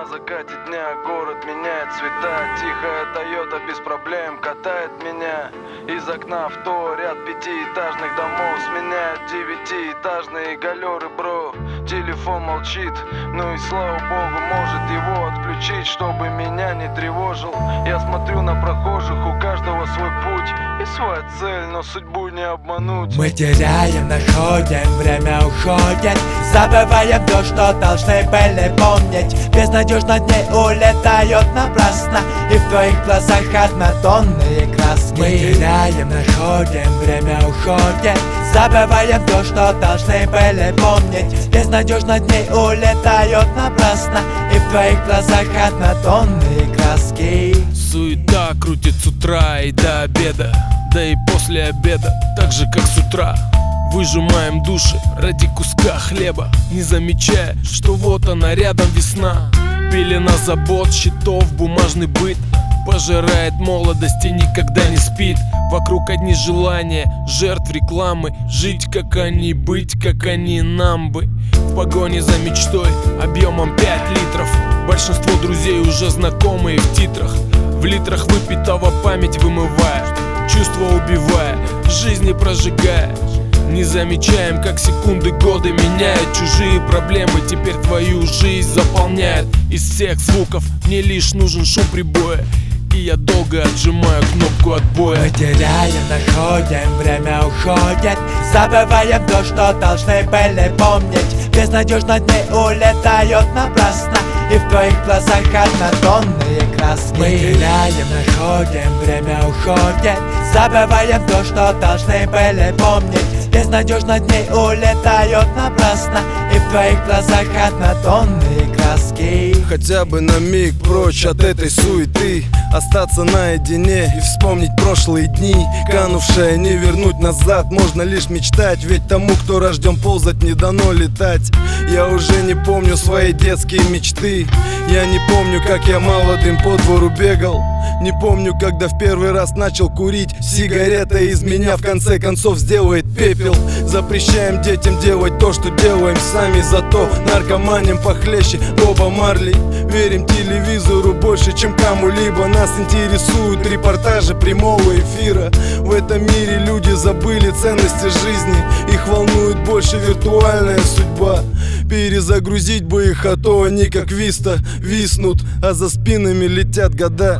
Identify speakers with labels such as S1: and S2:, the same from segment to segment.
S1: На закате дня город меняет цвета. Тихая Тойота без проблем катает меня. Из окна авто ряд пятиэтажных домов сменяют девятиэтажные галеры, бро. Телефон молчит, ну и слава богу, может его отключить, чтобы меня не тревожил. Я смотрю на прохожих, у каждого свой путь и своя цель, но судьбу не обмануть.
S2: Мы теряем, находим, время уходит, забываем то, что должны были помнить. Безнадежно дней улетают напрасно, и в твоих глазах однотонные краски. Мы теряем, находим, время уходит, забываем то, что должны были помнить. Безнадежно дней улетают напрасно, и в твоих глазах однотонные краски.
S3: Суета крутит с утра и до обеда, да и после обеда, так же как с утра. Выжимаем души ради куска хлеба, не замечая, что вот она рядом весна. Пелена забот, счетов, бумажный быт пожирает молодость и никогда не спит. Вокруг одни желания, жертв рекламы. Жить как они, быть как они, нам бы. В погоне за мечтой объемом 5 литров. Большинство друзей уже знакомые в титрах. В литрах выпитого память вымывая, чувства убивая, жизни прожигая. Не замечаем, как секунды, годы меняют. Чужие проблемы теперь твою жизнь заполняют. Из всех звуков мне лишь нужен шум прибоя, и я долго отжимаю кнопку отбоя.
S2: Мы теряем, находим, время уходит, забываем то, что должны были помнить. Безнадежно дней улетают напрасно, и в твоих глазах однотонные краски. Мы теряем, находим, время уходит, забываем то, что должны были помнить. Безнадежно дней улетают напрасно, и в твоих глазах однотонные краски.
S1: Хотя бы на миг прочь от этой суеты, остаться наедине и вспомнить прошлые дни. Канувшее не вернуть назад, можно лишь мечтать, ведь тому, кто рожден ползать, не дано летать. Я уже не помню свои детские мечты, я не помню, как я молодым по двору бегал. Не помню, когда в первый раз начал курить. Сигарета из меня в конце концов сделает пепел. Запрещаем детям делать то, что делаем сами. Зато наркоманим похлеще Боба Марли. Верим телевизору больше, чем кому-либо. Нас интересуют репортажи прямого эфира. В этом мире люди забыли ценности жизни. Их волнует больше виртуальная судьба. Перезагрузить бы их, а то они как Виста виснут, а за спинами летят года.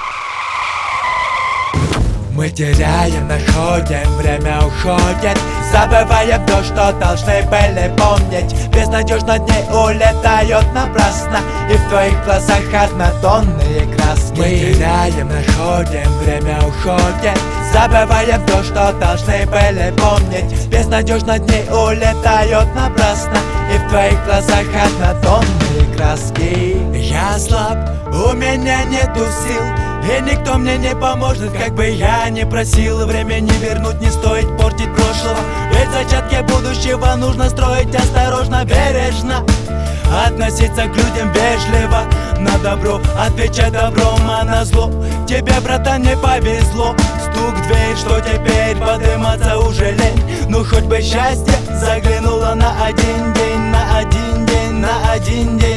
S2: Мы теряем, находим, время уходит, забываем то, что должны были помнить. Безнадежно дней улетают напрасно, и в твоих глазах однотонные краски. Мы теряем, находим, время уходит, забываем то, что должны были помнить. Безнадежно дней улетают напрасно, и в твоих глазах однотонные краски. Я слаб, у меня нету сил, и никто мне не поможет, как бы я не просил. Время не вернуть, не стоит портить прошлого, ведь зачатки будущего нужно строить осторожно, бережно. Относиться к людям вежливо, на добро отвечать добром, а на зло тебе, братан, не повезло. Стук в дверь, что теперь подниматься уже лень. Ну хоть бы счастье заглянуло на один день, на один день, на один день.